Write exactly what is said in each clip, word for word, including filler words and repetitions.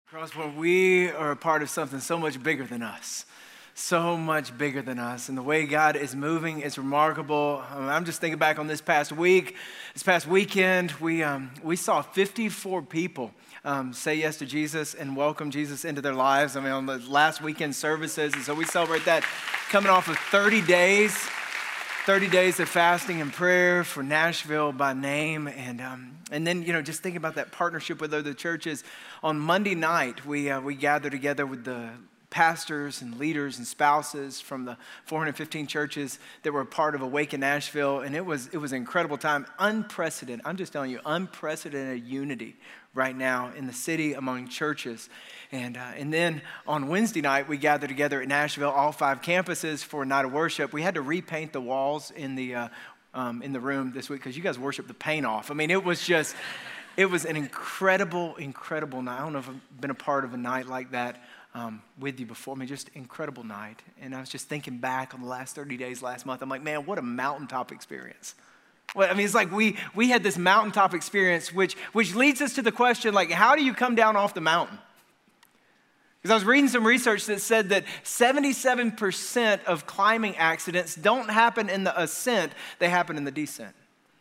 Crosspoint, we are a part of something so much bigger than us. So much bigger than us. And the way God is moving is remarkable. Um, I'm just thinking back on this past week, this past weekend, we, um, we saw fifty-four people um, say yes to Jesus and welcome Jesus into their lives. I mean, on the last weekend services. And so we celebrate that coming off of thirty days. thirty days of fasting and prayer for Nashville by name. And um, and then, you know, just thinking about that partnership with other churches. On Monday night, we uh, we gathered together with the pastors and leaders and spouses from the four hundred fifteen churches that were a part of Awaken Nashville. And it was it was an incredible time, unprecedented. I'm just telling you, unprecedented unity right now in the city among churches. And uh, and then on Wednesday night, we gathered together at Nashville, all five campuses for a night of worship. We had to repaint the walls in the uh, um, in the room this week because you guys worshiped the paint off. I mean, it was just, it was an incredible, incredible night. I don't know if I've been a part of a night like that um, with you before. I mean, just incredible night. And I was just thinking back on the last thirty days last month. I'm like, man, what a mountaintop experience. Well, I mean, it's like we we had this mountaintop experience, which which leads us to the question, like, how do you come down off the mountain? Because I was reading some research that said that seventy-seven percent of climbing accidents don't happen in the ascent, they happen in the descent.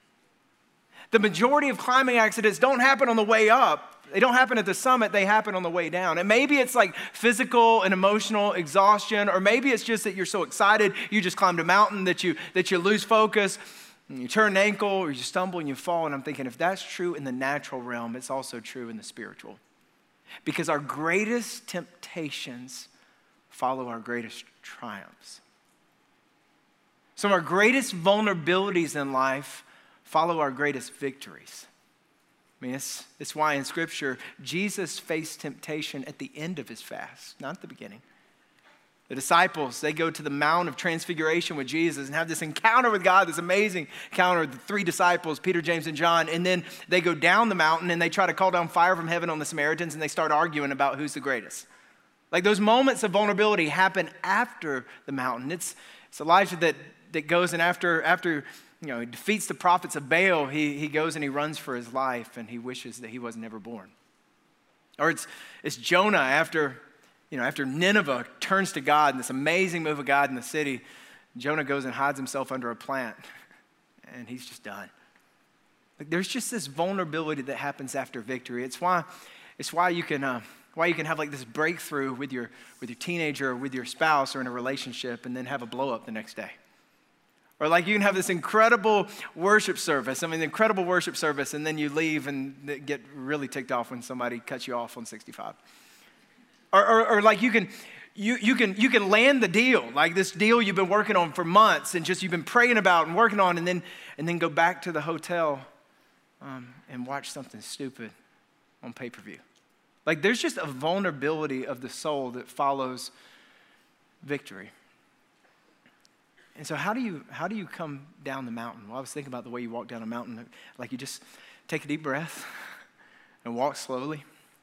The majority of climbing accidents don't happen on the way up. They don't happen at the summit, they happen on the way down. And maybe it's like physical and emotional exhaustion, or maybe it's just that you're so excited, you just climbed a mountain that you that you lose focus, and you turn an ankle, or you stumble and you fall. And I'm thinking, if that's true in the natural realm, it's also true in the spiritual. Because our greatest temptations follow our greatest triumphs. Some of our greatest vulnerabilities in life follow our greatest victories. I mean, it's, it's why in Scripture, Jesus faced temptation at the end of his fast, not at the beginning. The disciples, they go to the Mount of Transfiguration with Jesus and have this encounter with God, this amazing encounter with the three disciples, Peter, James, and John. And then they go down the mountain and they try to call down fire from heaven on the Samaritans, and they start arguing about who's the greatest. Like, those moments of vulnerability happen after the mountain. It's, it's Elijah that, that goes and after, after you know, he defeats the prophets of Baal, he, he goes and he runs for his life and he wishes that he was never born. Or it's, it's Jonah after... You know, after Nineveh turns to God and this amazing move of God in the city, Jonah goes and hides himself under a plant, and he's just done. Like, there's just this vulnerability that happens after victory. It's why, it's why you can, uh, why you can have like this breakthrough with your with your teenager, or with your spouse, or in a relationship, and then have a blow up the next day. Or like you can have this incredible worship service. I mean, incredible worship service, and then you leave and get really ticked off when somebody cuts you off on sixty-five. Or, or, or like you can, you, you can, you can land the deal, like this deal you've been working on for months and just you've been praying about and working on, and then and then go back to the hotel um, and watch something stupid on pay-per-view. Like, there's just a vulnerability of the soul that follows victory. And so how do you how do you come down the mountain? Well, I was thinking about the way you walk down a mountain. Like, you just take a deep breath and walk slowly.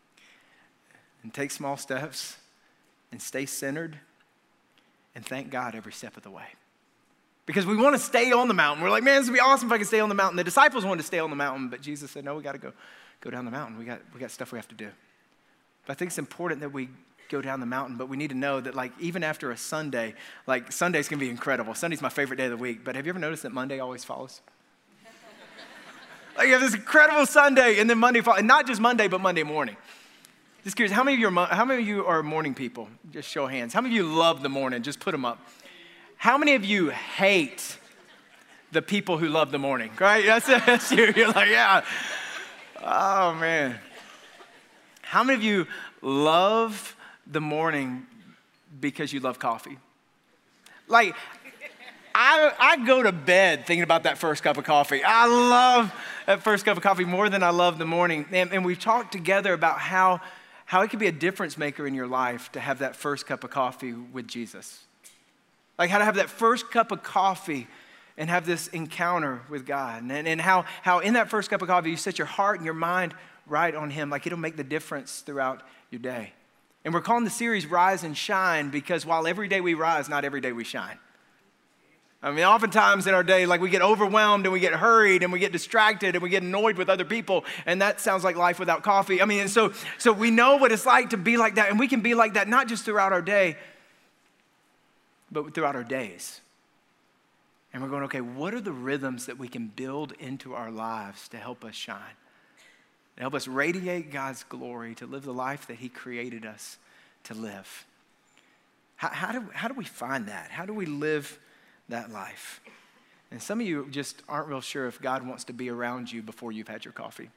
And take small steps and stay centered and thank God every step of the way. Because we want to stay on the mountain. We're like, man, this would be awesome if I could stay on the mountain. The disciples wanted to stay on the mountain, but Jesus said, no, we got to go, go down the mountain. We got, we got stuff we have to do. But I think it's important that we go down the mountain, but we need to know that, like, even after a Sunday, like, Sunday's going to be incredible. Sunday's my favorite day of the week, but have you ever noticed that Monday always follows? Like, you have this incredible Sunday, and then Monday follows, and not just Monday, but Monday morning. Just curious, how many of you are, how many of you are morning people? Just show of hands. How many of you love the morning? Just put them up. How many of you hate the people who love the morning? Right? That's, that's you. You're like, yeah. Oh, man. How many of you love the morning because you love coffee? Like, I, I go to bed thinking about that first cup of coffee. I love that first cup of coffee more than I love the morning. And, and we've talked together about how How it can be a difference maker in your life to have that first cup of coffee with Jesus. Like, how to have that first cup of coffee and have this encounter with God. And, and how, how in that first cup of coffee, you set your heart and your mind right on him. Like, it'll make the difference throughout your day. And we're calling the series Rise and Shine because while every day we rise, not every day we shine. I mean, oftentimes in our day, like we get overwhelmed and we get hurried and we get distracted and we get annoyed with other people, and that sounds like life without coffee. I mean, and so, so we know what it's like to be like that, and we can be like that not just throughout our day, but throughout our days. And we're going, okay, what are the rhythms that we can build into our lives to help us shine, to help us radiate God's glory, to live the life that he created us to live? How, how, do, how do we find that? How do we live that life? And some of you just aren't real sure if God wants to be around you before you've had your coffee.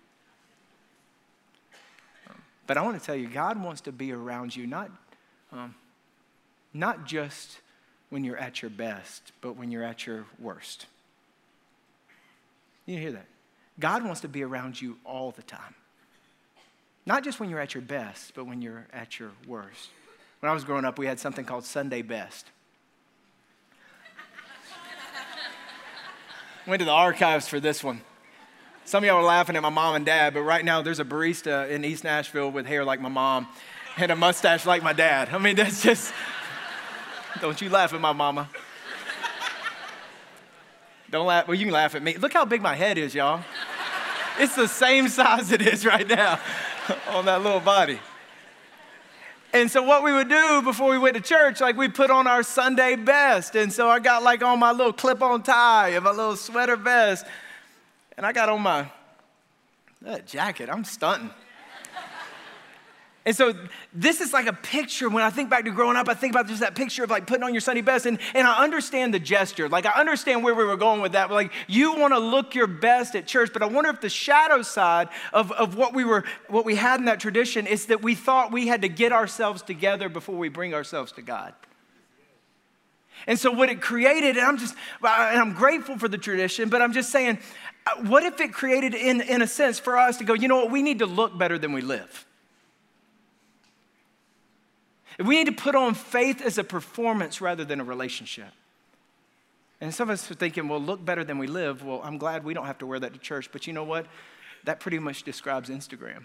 But I want to tell you, God wants to be around you, not, um, not just when you're at your best, but when you're at your worst. You hear that? God wants to be around you all the time. Not just when you're at your best, but when you're at your worst. When I was growing up, we had something called Sunday Best. Went to the archives for this one. Some of y'all are laughing at my mom and dad, but right now there's a barista in East Nashville with hair like my mom and a mustache like my dad. I mean, that's just... Don't you laugh at my mama. Don't laugh. Well, you can laugh at me. Look how big my head is, y'all. It's the same size it is right now on that little body. And so what we would do before we went to church, like we put on our Sunday best. And so I got like on my little clip-on tie and my little sweater vest. And I got on my that jacket. I'm stunting. And so this is like a picture. When I think back to growing up, I think about just that picture of like putting on your Sunday best. And, and I understand the gesture. Like I understand where we were going with that. But like you want to look your best at church. But I wonder if the shadow side of, of what we were, what we had in that tradition is that we thought we had to get ourselves together before we bring ourselves to God. And so what it created, and I'm just, and I'm grateful for the tradition, but I'm just saying, what if it created in, in a sense for us to go, you know what, we need to look better than we live. We need to put on faith as a performance rather than a relationship. And some of us are thinking, well, look better than we live. Well, I'm glad we don't have to wear that to church. But you know what? That pretty much describes Instagram.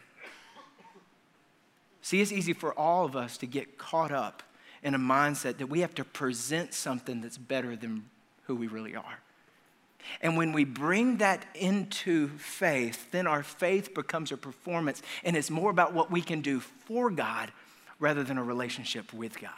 See, it's easy for all of us to get caught up in a mindset that we have to present something that's better than who we really are. And when we bring that into faith, then our faith becomes a performance. And it's more about what we can do for God rather than a relationship with God.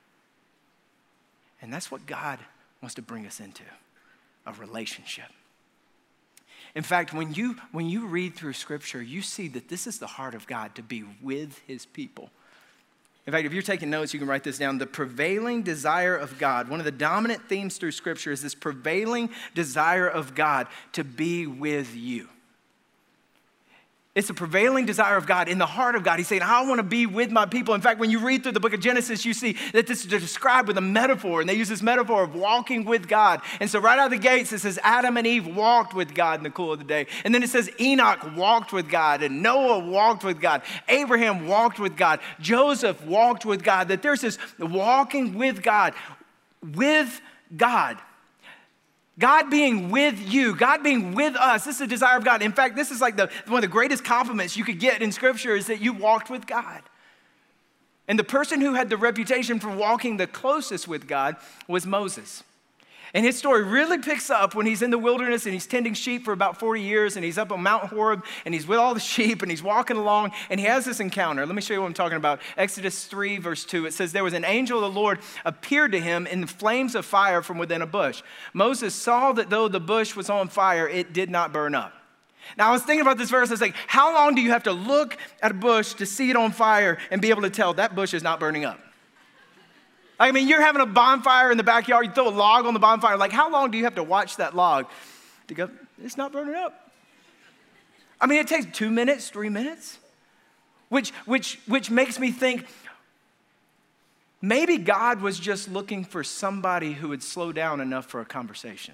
And that's what God wants to bring us into, a relationship. In fact, when you, when you read through Scripture, you see that this is the heart of God, to be with his people. In fact, if you're taking notes, you can write this down. The prevailing desire of God, one of the dominant themes through Scripture is this prevailing desire of God to be with you. It's a prevailing desire of God in the heart of God. He's saying, I want to be with my people. In fact, when you read through the book of Genesis, you see that this is described with a metaphor, and they use this metaphor of walking with God. And so right out of the gates, it says Adam and Eve walked with God in the cool of the day. And then it says Enoch walked with God, and Noah walked with God. Abraham walked with God. Joseph walked with God. That there's this walking with God, with God. God being with you, God being with us, this is the desire of God. In fact, this is like the, one of the greatest compliments you could get in Scripture is that you walked with God. And the person who had the reputation for walking the closest with God was Moses. And his story really picks up when he's in the wilderness and he's tending sheep for about forty years, and he's up on Mount Horeb and he's with all the sheep and he's walking along and he has this encounter. Let me show you what I'm talking about. Exodus three verse two, it says, there was an angel of the Lord appeared to him in the flames of fire from within a bush. Moses saw that though the bush was on fire, it did not burn up. Now I was thinking about this verse, I was like, how long do you have to look at a bush to see it on fire and be able to tell that bush is not burning up? I mean, you're having a bonfire in the backyard, you throw a log on the bonfire, like how long do you have to watch that log to go, it's not burning up? I mean, it takes two minutes, three minutes, which, which, which makes me think maybe God was just looking for somebody who would slow down enough for a conversation.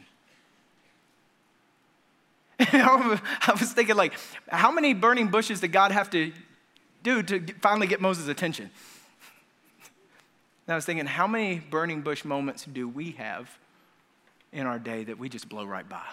I was thinking like, how many burning bushes did God have to do to finally get Moses' attention? And I was thinking, how many burning bush moments do we have in our day that we just blow right by?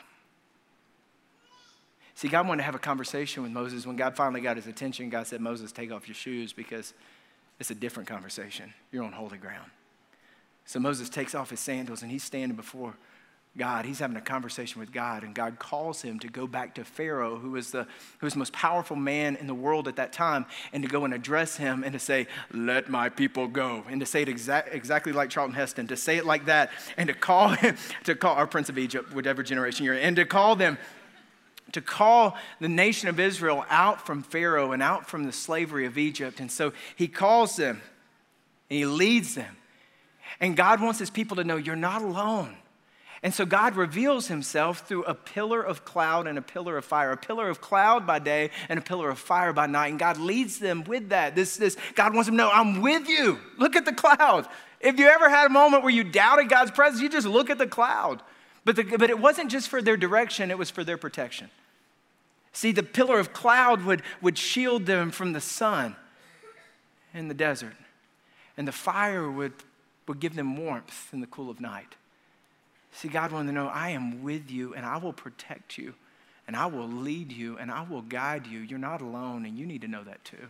See, God wanted to have a conversation with Moses. When God finally got his attention, God said, Moses, take off your shoes because it's a different conversation. You're on holy ground. So Moses takes off his sandals and he's standing before God. He's having a conversation with God, and God calls him to go back to Pharaoh, who was the who was the most powerful man in the world at that time, and to go and address him and to say, "Let my people go," and to say it exact, exactly like Charlton Heston, to say it like that, and to call him, to call our Prince of Egypt, whatever generation you're in, and to call them, to call the nation of Israel out from Pharaoh and out from the slavery of Egypt. And so he calls them, and he leads them, and God wants his people to know you're not alone. And so God reveals himself through a pillar of cloud and a pillar of fire, a pillar of cloud by day and a pillar of fire by night. And God leads them with that. This, this, God wants them to know, I'm with you. Look at the cloud. If you ever had a moment where you doubted God's presence, you just look at the cloud. But, the, but it wasn't just for their direction, it was for their protection. See, the pillar of cloud would, would shield them from the sun in the desert. And the fire would, would give them warmth in the cool of night. See, God wanted to know, I am with you, and I will protect you, and I will lead you, and I will guide you. You're not alone, and you need to know that too.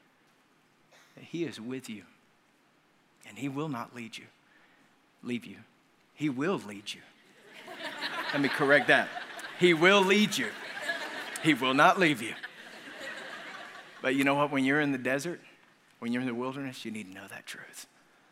That he is with you, and he will not lead you, leave you. He will lead you. Let me correct that. He will lead you. He will not leave you. But you know what? When you're in the desert, when you're in the wilderness, you need to know that truth.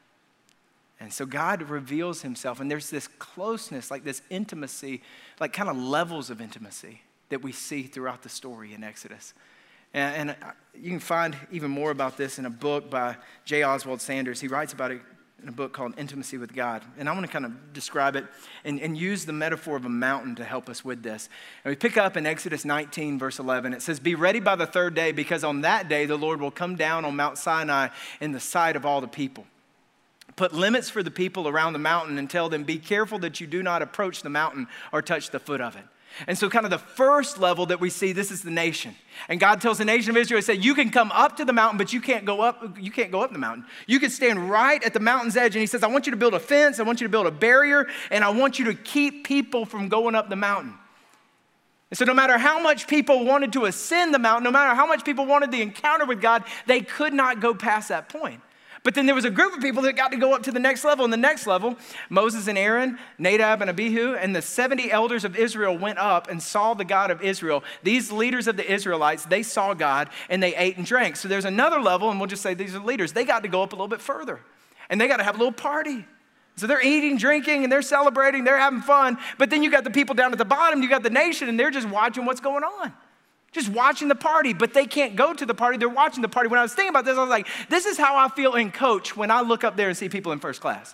And so God reveals himself, and there's this closeness, like this intimacy, like kind of levels of intimacy that we see throughout the story in Exodus. And, and you can find even more about this in a book by J. Oswald Sanders. He writes about it in a book called Intimacy with God. And I want to kind of describe it and, and use the metaphor of a mountain to help us with this. And we pick up in Exodus nineteen, verse eleven. It says, "Be ready by the third day, because on that day the Lord will come down on Mount Sinai in the sight of all the people. Put limits for the people around the mountain and tell them, be careful that you do not approach the mountain or touch the foot of it." And so kind of the first level that we see, this is the nation. And God tells the nation of Israel, he said, you can come up to the mountain, but you can't go up, you can't go up the mountain. You can stand right at the mountain's edge. And he says, I want you to build a fence, I want you to build a barrier, and I want you to keep people from going up the mountain. And so no matter how much people wanted to ascend the mountain, no matter how much people wanted the encounter with God, they could not go past that point. But then there was a group of people that got to go up to the next level. And the next level, Moses and Aaron, Nadab and Abihu, and the seventy elders of Israel went up and saw the God of Israel. These leaders of the Israelites, they saw God and they ate and drank. So there's another level, and we'll just say these are leaders. They got to go up a little bit further. And they got to have a little party. So they're eating, drinking, and they're celebrating, they're having fun. But then you got the people down at the bottom, you got the nation, and they're just watching what's going on. Just watching the party, but they can't go to the party. They're watching the party. When I was thinking about this, I was like, this is how I feel in coach when I look up there and see people in first class.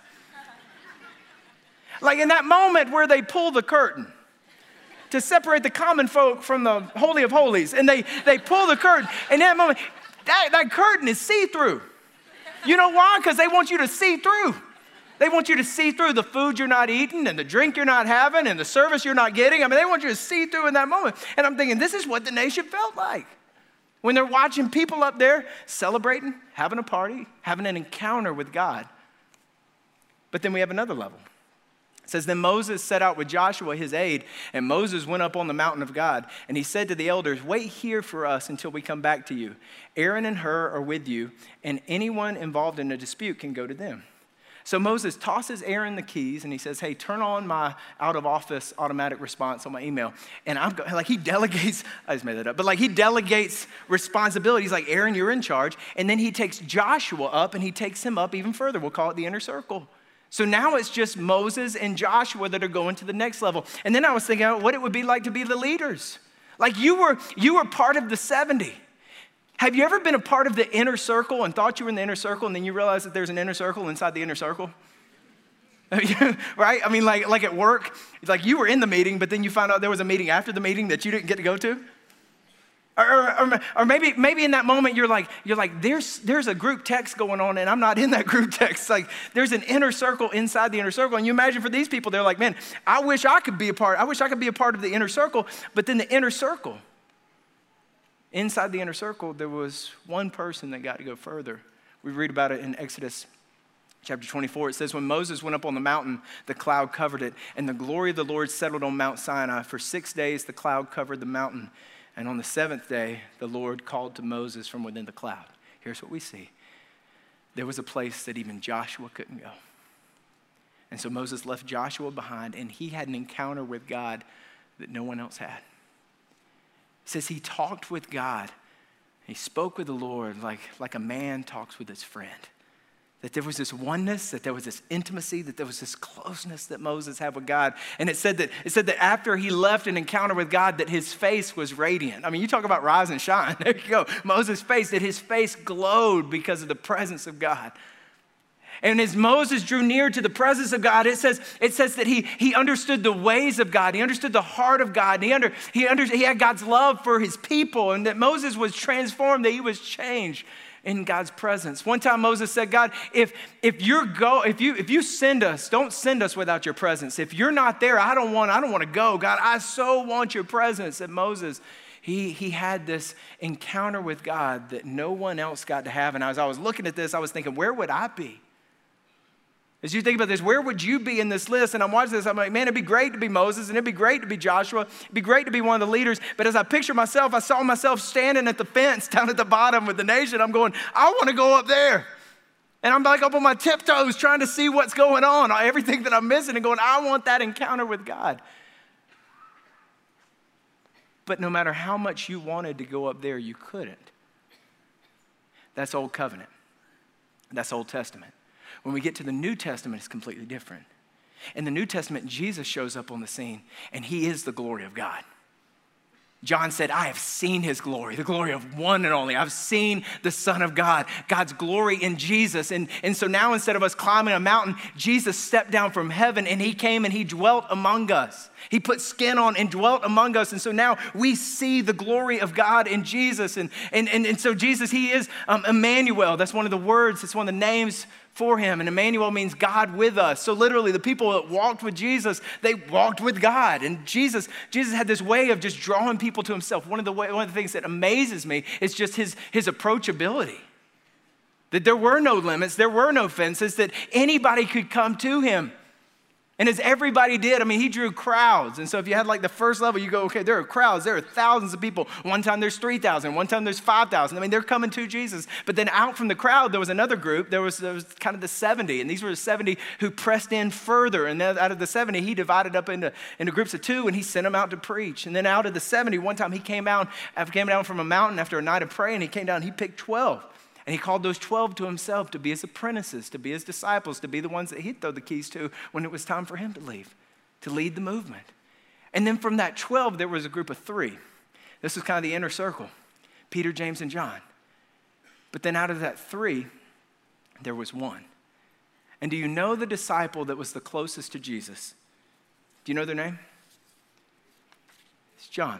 Like in that moment where they pull the curtain to separate the common folk from the Holy of Holies, and they, they pull the curtain, and in that moment, that, that curtain is see-through. You know why? Because they want you to see through. They want you to see through the food you're not eating and the drink you're not having and the service you're not getting. I mean, they want you to see through in that moment. And I'm thinking, this is what the nation felt like when they're watching people up there celebrating, having a party, having an encounter with God. But then we have another level. It says, then Moses set out with Joshua, his aide, and Moses went up on the mountain of God. And he said to the elders, wait here for us until we come back to you. Aaron and Hur are with you, and anyone involved in a dispute can go to them. So Moses tosses Aaron the keys and he says, hey, turn on my out of office automatic response on my email. And I'm go- like, he delegates, I just made that up, but like he delegates responsibilities. Like, Aaron, you're in charge. And then he takes Joshua up and he takes him up even further. We'll call it the inner circle. So now it's just Moses and Joshua that are going to the next level. And then I was thinking about what it would be like to be the leaders. Like you were, you were part of the seventy. Have you ever been a part of the inner circle and thought you were in the inner circle and then you realize that there's an inner circle inside the inner circle? Right? I mean, like, like at work, it's like you were in the meeting, but then you found out there was a meeting after the meeting that you didn't get to go to. Or, or, or maybe, maybe in that moment you're like, you're like, there's, there's a group text going on and I'm not in that group text. Like there's an inner circle inside the inner circle. And you imagine for these people, they're like, man, I wish I could be a part. I wish I could be a part of the inner circle. But then the inner circle, inside the inner circle, there was one person that got to go further. We read about it in Exodus chapter twenty-four. It says, when Moses went up on the mountain, the cloud covered it, and the glory of the Lord settled on Mount Sinai. For six days, the cloud covered the mountain. And on the seventh day, the Lord called to Moses from within the cloud. Here's what we see. There was a place that even Joshua couldn't go. And so Moses left Joshua behind, and he had an encounter with God that no one else had. It says he talked with God. He spoke with the Lord like, like a man talks with his friend. That there was this oneness, that there was this intimacy, that there was this closeness that Moses had with God. And it said that it said that after he left an encounter with God, that his face was radiant. I mean, you talk about rise and shine. There you go. Moses' face, that his face glowed because of the presence of God. And as Moses drew near to the presence of God, it says, it says that he, he understood the ways of God. He understood the heart of God. And he, under, he, under, he had God's love for his people, and that Moses was transformed, that he was changed in God's presence. One time Moses said, God, if, if, you're go, if, you, if you send us, don't send us without your presence. If you're not there, I don't want, I don't want to go. God, I so want your presence. And Moses, He, he had this encounter with God that no one else got to have. And as I was looking at this, I was thinking, where would I be? As you think about this, where would you be in this list? And I'm watching this, I'm like, man, it'd be great to be Moses, and it'd be great to be Joshua. It'd be great to be one of the leaders. But as I picture myself, I saw myself standing at the fence down at the bottom with the nation. I'm going, I want to go up there. And I'm like up on my tiptoes trying to see what's going on, everything that I'm missing, and going, I want that encounter with God. But no matter how much you wanted to go up there, you couldn't. That's Old Covenant. That's Old Testament. When we get to the New Testament, it's completely different. In the New Testament, Jesus shows up on the scene, and he is the glory of God. John said, I have seen his glory, the glory of one and only. I've seen the Son of God, God's glory in Jesus. And, and so now instead of us climbing a mountain, Jesus stepped down from heaven, and he came and he dwelt among us. He put skin on and dwelt among us. And so now we see the glory of God in Jesus. And, and, and, and so Jesus, he is um, Emmanuel. That's one of the words, it's one of the names for him. And Emmanuel means God with us. So literally the people that walked with Jesus, they walked with God. And Jesus, Jesus had this way of just drawing people to himself. One of the way, one of the things that amazes me is just his, his approachability. That there were no limits, there were no fences, that anybody could come to him. And as everybody did, I mean, he drew crowds. And so if you had like the first level, you go, okay, there are crowds. There are thousands of people. One time there's three thousand. One time there's five thousand. I mean, they're coming to Jesus. But then out from the crowd, there was another group. There was, there was kind of the seventy. And these were the seventy who pressed in further. And then out of the seventy, he divided up into, into groups of two, and he sent them out to preach. And then out of the seventy, one time he came out, came down from a mountain after a night of prayer, and he came down and he picked twelve. And he called those twelve to himself to be his apprentices, to be his disciples, to be the ones that he'd throw the keys to when it was time for him to leave, to lead the movement. And then from that twelve, there was a group of three. This was kind of the inner circle, Peter, James, and John. But then out of that three, there was one. And do you know the disciple that was the closest to Jesus? Do you know their name? It's John.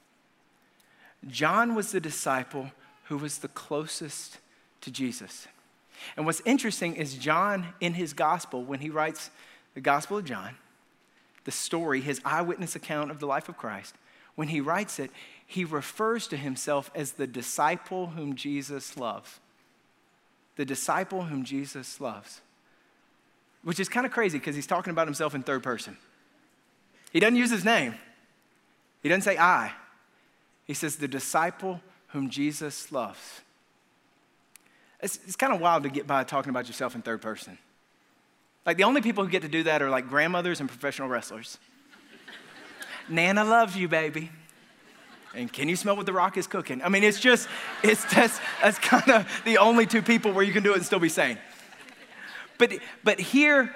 John was the disciple who was the closest to Jesus. And what's interesting is John, in his gospel, when he writes the Gospel of John, the story, his eyewitness account of the life of Christ, when he writes it, he refers to himself as the disciple whom Jesus loves. The disciple whom Jesus loves. Which is kind of crazy because he's talking about himself in third person. He doesn't use his name. He doesn't say I. He says the disciple whom Jesus loves. It's, it's kind of wild to get by talking about yourself in third person. Like the only people who get to do that are like grandmothers and professional wrestlers. Nana loves you, baby. And can you smell what the Rock is cooking? I mean, it's just, it's just, that's kind of the only two people where you can do it and still be sane. But, but here,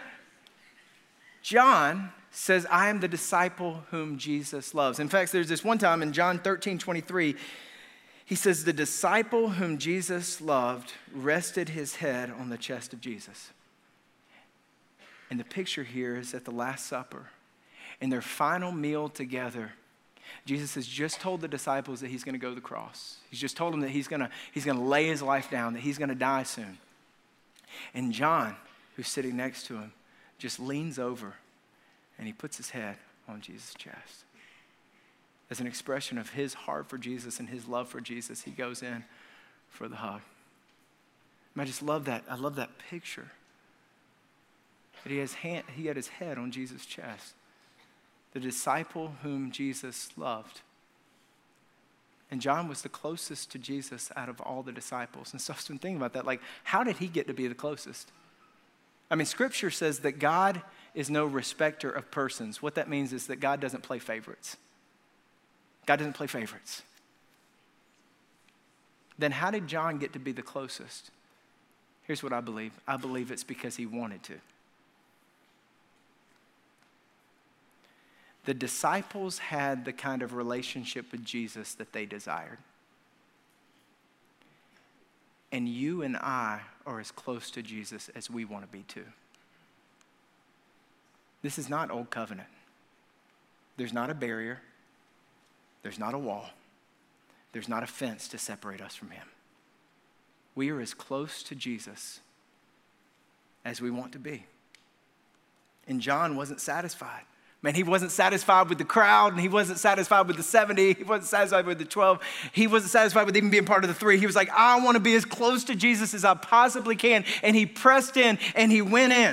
John says, I am the disciple whom Jesus loves. In fact, there's this one time in John thirteen twenty-three, he says, the disciple whom Jesus loved rested his head on the chest of Jesus. And the picture here is at the Last Supper. In their final meal together, Jesus has just told the disciples that he's going to go to the cross. He's just told them that he's going to, he's going to lay his life down, that he's going to die soon. And John, who's sitting next to him, just leans over and he puts his head on Jesus' chest. As an expression of his heart for Jesus and his love for Jesus, he goes in for the hug. And I just love that. I love that picture. That he has hand, he had his head on Jesus' chest. The disciple whom Jesus loved. And John was the closest to Jesus out of all the disciples. And so I've been thinking about that. Like, how did he get to be the closest? I mean, Scripture says that God is no respecter of persons. What that means is that God doesn't play favorites. God doesn't play favorites. Then how did John get to be the closest? Here's what I believe. I believe it's because he wanted to. The disciples had the kind of relationship with Jesus that they desired. And you and I are as close to Jesus as we want to be too. This is not old covenant. There's not a barrier. There's not a wall. There's not a fence to separate us from him. We are as close to Jesus as we want to be. And John wasn't satisfied. Man, he wasn't satisfied with the crowd, and he wasn't satisfied with the seventy. He wasn't satisfied with the twelve. He wasn't satisfied with even being part of the three. He was like, I want to be as close to Jesus as I possibly can. And he pressed in, and he went in.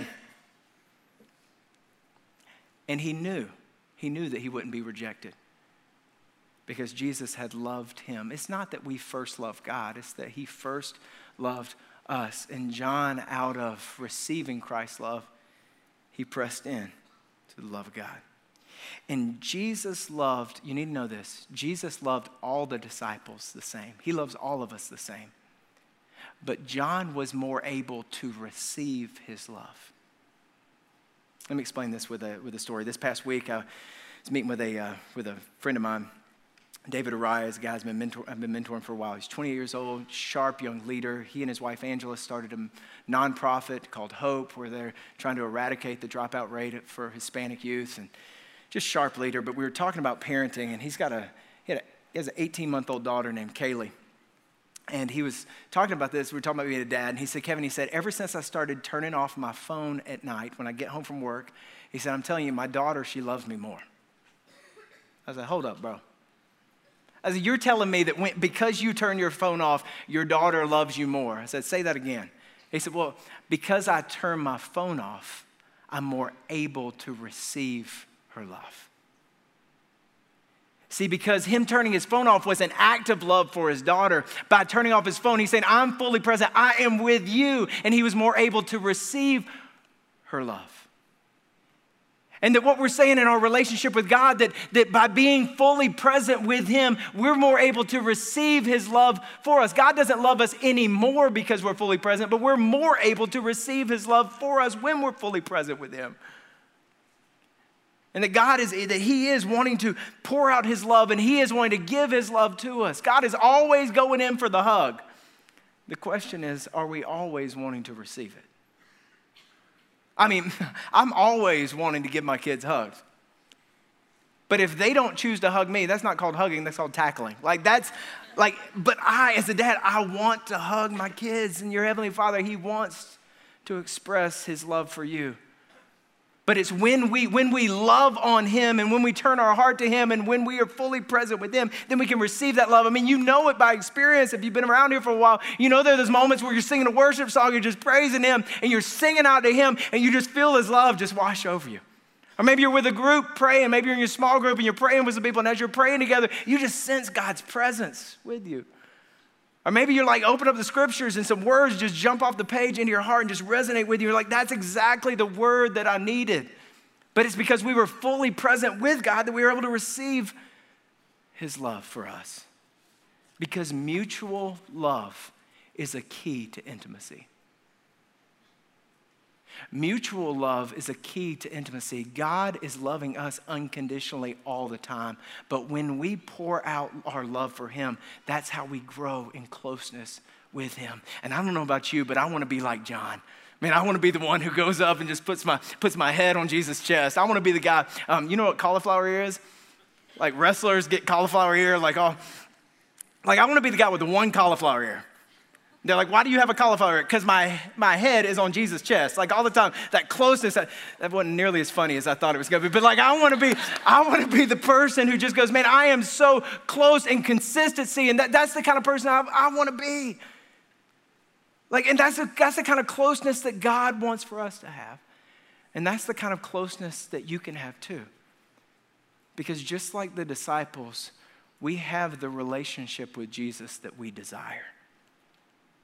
And he knew, he knew that he wouldn't be rejected because Jesus had loved him. It's not that we first loved God. It's that he first loved us. And John, out of receiving Christ's love, he pressed in to the love of God. And Jesus loved, you need to know this, Jesus loved all the disciples the same. He loves all of us the same. But John was more able to receive his love. Let me explain this with a with a story. This past week, I was meeting with a uh, with a friend of mine, David Araya. Is a guy I've been, mentor, I've been mentoring for a while. He's twenty years old, sharp young leader. He and his wife Angela started a nonprofit called Hope, where they're trying to eradicate the dropout rate for Hispanic youth, and just sharp leader. But we were talking about parenting, and he's got a he, had a, he has an eighteen-month-old daughter named Kaylee. And he was talking about this. We were talking about being a dad. And he said, Kevin, he said, ever since I started turning off my phone at night when I get home from work, he said, I'm telling you, my daughter, she loves me more. I was like, hold up, bro. I said, you're telling me that when, because you turn your phone off, your daughter loves you more. I said, say that again. He said, well, because I turn my phone off, I'm more able to receive her love. See, because him turning his phone off was an act of love for his daughter. By turning off his phone, he's saying, I'm fully present. I am with you. And he was more able to receive her love. And that what we're saying in our relationship with God, that, that by being fully present with him, we're more able to receive his love for us. God doesn't love us anymore because we're fully present, but we're more able to receive his love for us when we're fully present with him. And that God is, that he is wanting to pour out his love, and he is wanting to give his love to us. God is always going in for the hug. The question is, are we always wanting to receive it? I mean, I'm always wanting to give my kids hugs. But if they don't choose to hug me, that's not called hugging, that's called tackling. Like that's, like, but I, as a dad, I want to hug my kids. And your Heavenly Father, he wants to express his love for you. But it's when we when we love on him and when we turn our heart to him and when we are fully present with him, then we can receive that love. I mean, you know it by experience. If you've been around here for a while, you know there are those moments where you're singing a worship song, you're just praising him, and you're singing out to him, and you just feel his love just wash over you. Or maybe you're with a group praying. Maybe you're in your small group and you're praying with some people, and as you're praying together, you just sense God's presence with you. Or maybe you're like, open up the scriptures and some words just jump off the page into your heart and just resonate with you. You're like, that's exactly the word that I needed. But it's because we were fully present with God that we were able to receive his love for us. Because mutual love is a key to intimacy. Mutual love is a key to intimacy. God is loving us unconditionally all the time. But when we pour out our love for him, that's how we grow in closeness with him. And I don't know about you, but I want to be like John. Man, I want to be the one who goes up and just puts my puts my head on Jesus' chest. I want to be the guy. Um, you know what cauliflower ear is? Like wrestlers get cauliflower ear. Like, oh, like I want to be the guy with the one cauliflower ear. They're like, why do you have a cauliflower ear? Because my, my head is on Jesus' chest. Like all the time, that closeness, that, that wasn't nearly as funny as I thought it was going to be. But like, I want to be, I want to be the person who just goes, man, I am so close in consistency. And that, that's the kind of person I, I want to be. Like, and that's the, that's the kind of closeness that God wants for us to have. And that's the kind of closeness that you can have too. Because just like the disciples, we have the relationship with Jesus that we desire.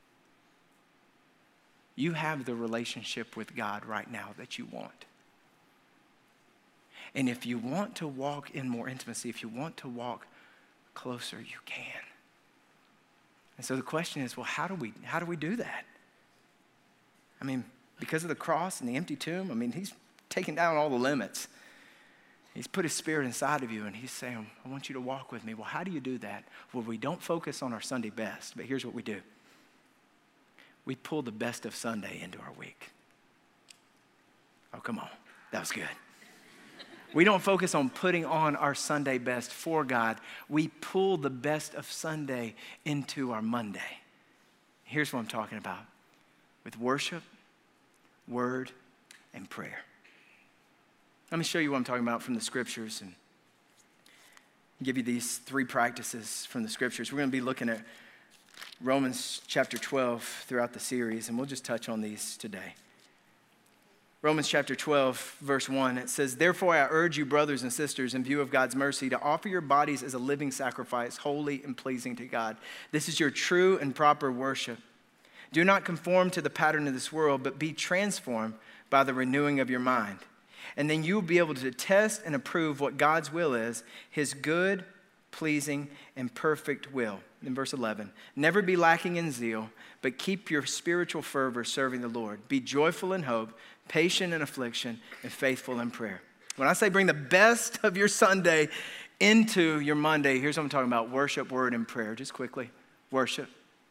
You have the relationship with God right now that you want. And if you want to walk in more intimacy, if you want to walk closer, you can. And so the question is, well, how do we how do we do that? I mean, because of the cross and the empty tomb, I mean, he's taken down all the limits. He's put his spirit inside of you, and he's saying, I want you to walk with me. Well, how do you do that? Well, we don't focus on our Sunday best, but here's what we do. We pull the best of Sunday into our week. Oh, come on. That was good. We don't focus on putting on our Sunday best for God. We pull the best of Sunday into our Monday. Here's what I'm talking about. With worship, word, and prayer. Let me show you what I'm talking about from the scriptures and give you these three practices from the scriptures. We're going to be looking at Romans chapter twelve throughout the series, and we'll just touch on these today. Romans chapter twelve, verse one, it says, therefore I urge you, brothers and sisters, in view of God's mercy, to offer your bodies as a living sacrifice, holy and pleasing to God. This is your true and proper worship. Do not conform to the pattern of this world, but be transformed by the renewing of your mind. And then you will be able to test and approve what God's will is, his good, pleasing, and perfect will. In verse eleven, never be lacking in zeal, but keep your spiritual fervor serving the Lord. Be joyful in hope, patient in affliction, and faithful in prayer. When I say bring the best of your Sunday into your Monday, here's what I'm talking about: worship, word, and prayer. Just quickly, worship.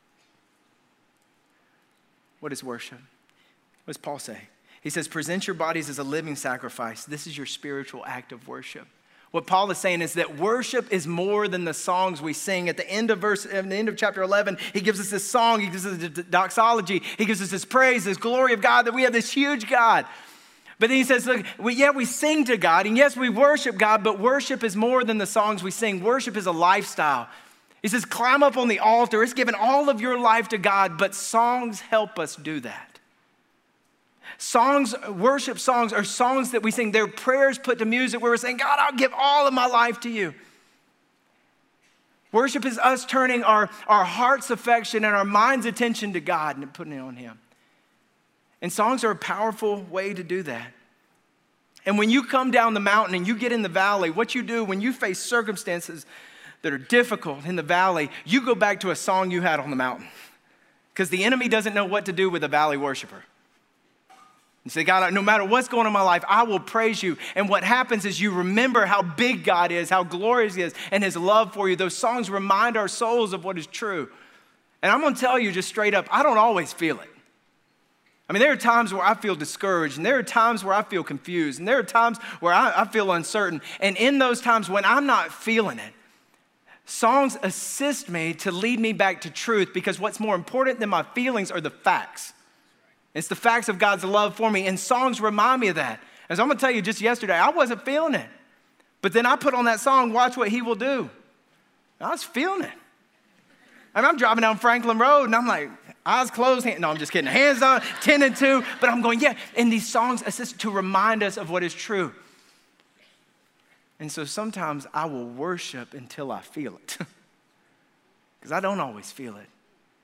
What is worship? What does Paul say? He says, present your bodies as a living sacrifice. This is your spiritual act of worship. What Paul is saying is that worship is more than the songs we sing. At the end of verse, at the end of chapter eleven, he gives us this song, he gives us the doxology, he gives us this praise, this glory of God, that we have this huge God. But then he says, look, we, yeah, we sing to God, and yes, we worship God, but worship is more than the songs we sing. Worship is a lifestyle. He says, climb up on the altar. It's giving all of your life to God, but songs help us do that. Songs, worship songs are songs that we sing. They're prayers put to music where we're saying, God, I'll give all of my life to you. Worship is us turning our, our heart's affection and our mind's attention to God and putting it on him. And songs are a powerful way to do that. And when you come down the mountain and you get in the valley, what you do when you face circumstances that are difficult in the valley, you go back to a song you had on the mountain. Because the enemy doesn't know what to do with a valley worshiper. You say, God, no matter what's going on in my life, I will praise you. And what happens is you remember how big God is, how glorious he is, and his love for you. Those songs remind our souls of what is true. And I'm going to tell you just straight up, I don't always feel it. I mean, there are times where I feel discouraged, and there are times where I feel confused, and there are times where I, I feel uncertain. And in those times when I'm not feeling it, songs assist me to lead me back to truth, because what's more important than my feelings are the facts. It's the facts of God's love for me, and songs remind me of that. As I'm going to tell you, just yesterday, I wasn't feeling it. But then I put on that song, Watch What He Will Do. I was feeling it. I mean, I'm driving down Franklin Road, and I'm like, eyes closed. Hand, no, I'm just kidding. Hands on, ten and two. But I'm going, yeah. And these songs assist to remind us of what is true. And so sometimes I will worship until I feel it. Because I don't always feel it.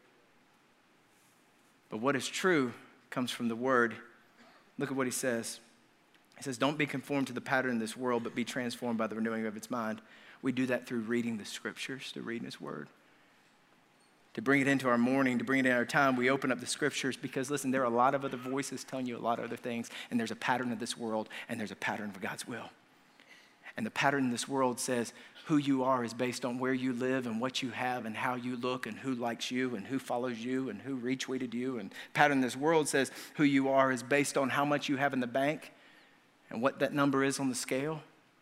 But what is true comes from the word. Look at what he says. He says, don't be conformed to the pattern of this world, but be transformed by the renewing of its mind. We do that through reading the scriptures, to reading his word. To bring it into our morning, to bring it in our time, we open up the scriptures because, listen, there are a lot of other voices telling you a lot of other things, and there's a pattern of this world, and there's a pattern of God's will. And the pattern in this world says who you are is based on where you live and what you have and how you look and who likes you and who follows you and who retweeted you. And the pattern in this world says who you are is based on how much you have in the bank and what that number is on the scale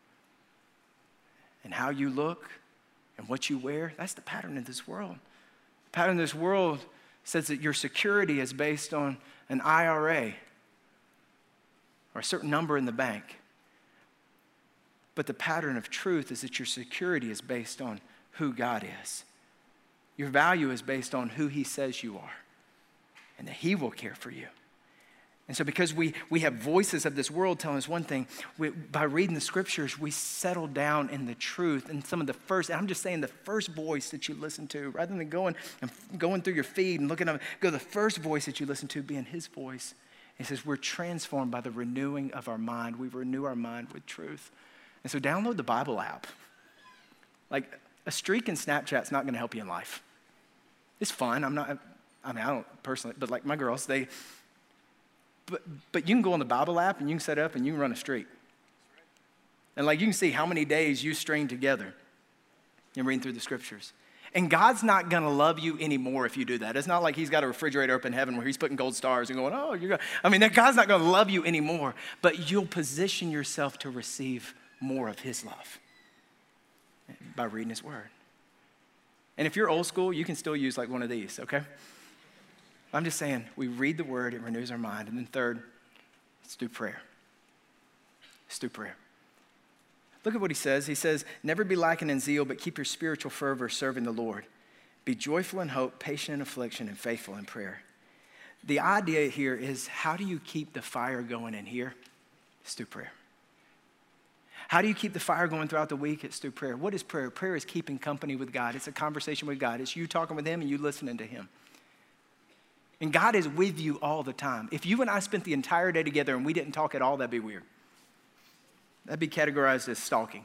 and how you look and what you wear. That's the pattern of this world. The pattern of this world says that your security is based on an I R A or a certain number in the bank. But the pattern of truth is that your security is based on who God is. Your value is based on who he says you are and that he will care for you. And so because we, we have voices of this world telling us one thing, we, by reading the scriptures, we settle down in the truth. And some of the first, I'm just saying the first voice that you listen to, rather than going and going through your feed and looking at, go the first voice that you listen to being his voice He says, we're transformed by the renewing of our mind. We renew our mind with truth. And so download the Bible app. Like, a streak in Snapchat's not going to help you in life. It's fun. I'm not, I mean, I don't personally, but like my girls, they, but, but you can go on the Bible app and you can set up and you can run a streak. And like, you can see how many days you string together in reading through the scriptures. And God's not going to love you anymore if you do that. It's not like he's got a refrigerator up in heaven where he's putting gold stars and going, oh, you're going to, I mean, that God's not going to love you anymore, but you'll position yourself to receive more of his love by reading his word. And if you're old school, you can still use like one of these, okay? I'm just saying, we read the word, it renews our mind. And then third, let's do prayer. Let's do prayer. Look at what he says. He says, never be lacking in zeal, but keep your spiritual fervor serving the Lord. Be joyful in hope, patient in affliction, and faithful in prayer. The idea here is, how do you keep the fire going in here? It's through prayer. How do you keep the fire going throughout the week? It's through prayer. What is prayer? Prayer is keeping company with God. It's a conversation with God. It's you talking with him and you listening to him. And God is with you all the time. If you and I spent the entire day together and we didn't talk at all, that'd be weird. That'd be categorized as stalking.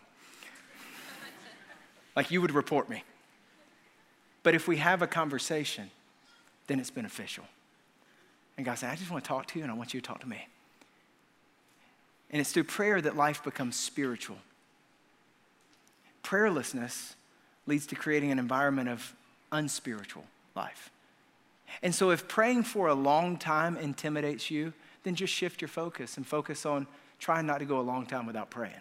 Like you would report me. But if we have a conversation, then it's beneficial. And God said, I just want to talk to you and I want you to talk to me. And it's through prayer that life becomes spiritual. Prayerlessness leads to creating an environment of unspiritual life. And so if praying for a long time intimidates you, then just shift your focus and focus on trying not to go a long time without praying.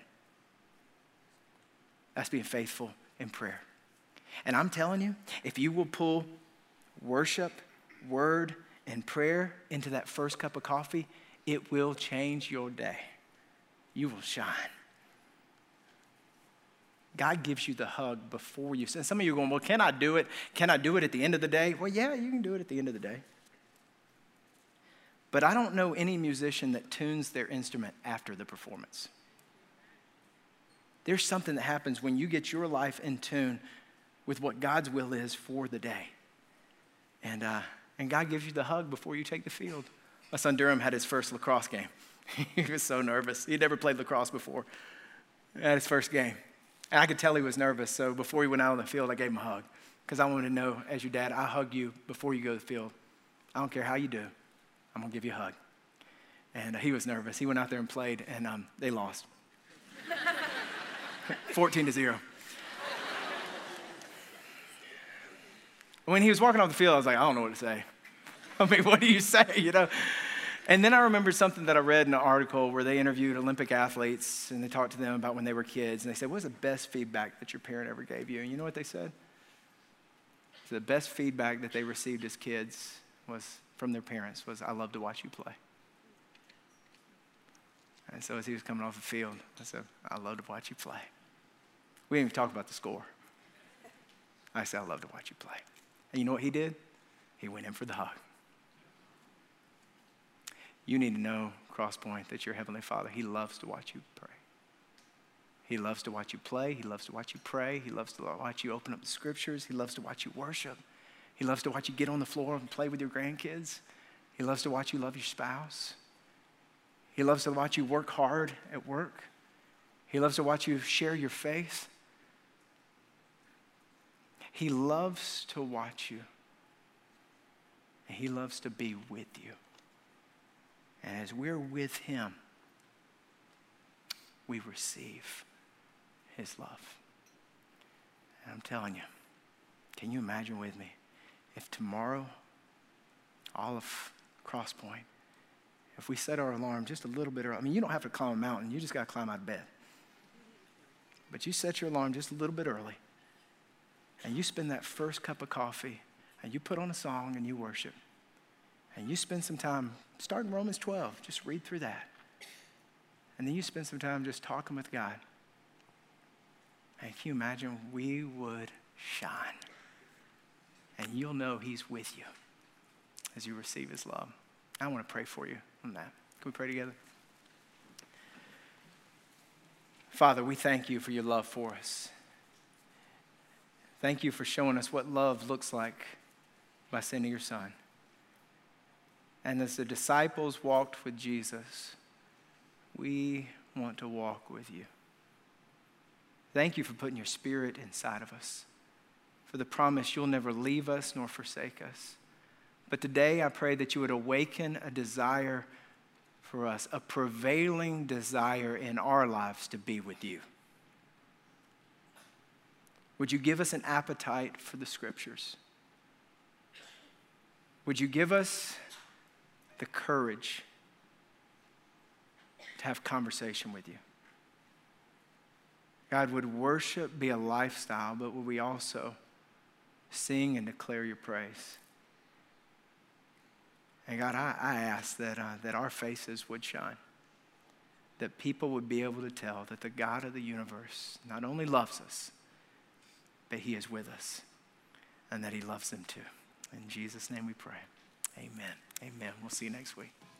That's being faithful in prayer. And I'm telling you, if you will pull worship, word, and prayer into that first cup of coffee, it will change your day. You will shine. God gives you the hug before you. And some of you are going, well, can I do it? Can I do it at the end of the day? Well, yeah, you can do it at the end of the day. But I don't know any musician that tunes their instrument after the performance. There's something that happens when you get your life in tune with what God's will is for the day. And, uh, and God gives you the hug before you take the field. My son Durham had his first lacrosse game. He was so nervous. He'd never played lacrosse before. At his first game. And I could tell he was nervous, so before he went out on the field, I gave him a hug. Because I wanted to know, as your dad, I hug you before you go to the field. I don't care how you do. I'm going to give you a hug. And uh, he was nervous. He went out there and played, and um, they lost. fourteen to zero. When he was walking off the field, I was like, I don't know what to say. I mean, what do you say, you know? And then I remembered something that I read in an article where they interviewed Olympic athletes and they talked to them about when they were kids. And they said, what was the best feedback that your parent ever gave you? And you know what they said? So the best feedback that they received as kids was from their parents was, I love to watch you play. And so as he was coming off the field, I said, I love to watch you play. We didn't even talk about the score. I said, I love to watch you play. And you know what he did? He went in for the hug. You need to know, Crosspoint, that your Heavenly Father, he loves to watch you pray. He loves to watch you play. He loves to watch you pray. He loves to watch you open up the scriptures. He loves to watch you worship. He loves to watch you get on the floor and play with your grandkids. He loves to watch you love your spouse. He loves to watch you work hard at work. He loves to watch you share your faith. He loves to watch you. And he loves to be with you. And as we're with him, we receive his love. And I'm telling you, can you imagine with me if tomorrow, all of Crosspoint, if we set our alarm just a little bit early, I mean, you don't have to climb a mountain, you just got to climb out of bed. But you set your alarm just a little bit early, and you spend that first cup of coffee, and you put on a song and you worship. And you spend some time, start in Romans twelve, just read through that. And then you spend some time just talking with God. And can you imagine, we would shine. And you'll know he's with you as you receive his love. I want to pray for you on that. Can we pray together? Father, we thank you for your love for us. Thank you for showing us what love looks like by sending your son. And as the disciples walked with Jesus, we want to walk with you. Thank you for putting your Spirit inside of us, for the promise you'll never leave us nor forsake us. But today I pray that you would awaken a desire for us, a prevailing desire in our lives to be with you. Would you give us an appetite for the Scriptures? Would you give us the courage to have conversation with you? God, would worship be a lifestyle, but would we also sing and declare your praise? And God, I, I ask that, uh, that our faces would shine, that people would be able to tell that the God of the universe not only loves us, but he is with us, and that he loves them too. In Jesus' name we pray. Amen. Amen. We'll see you next week.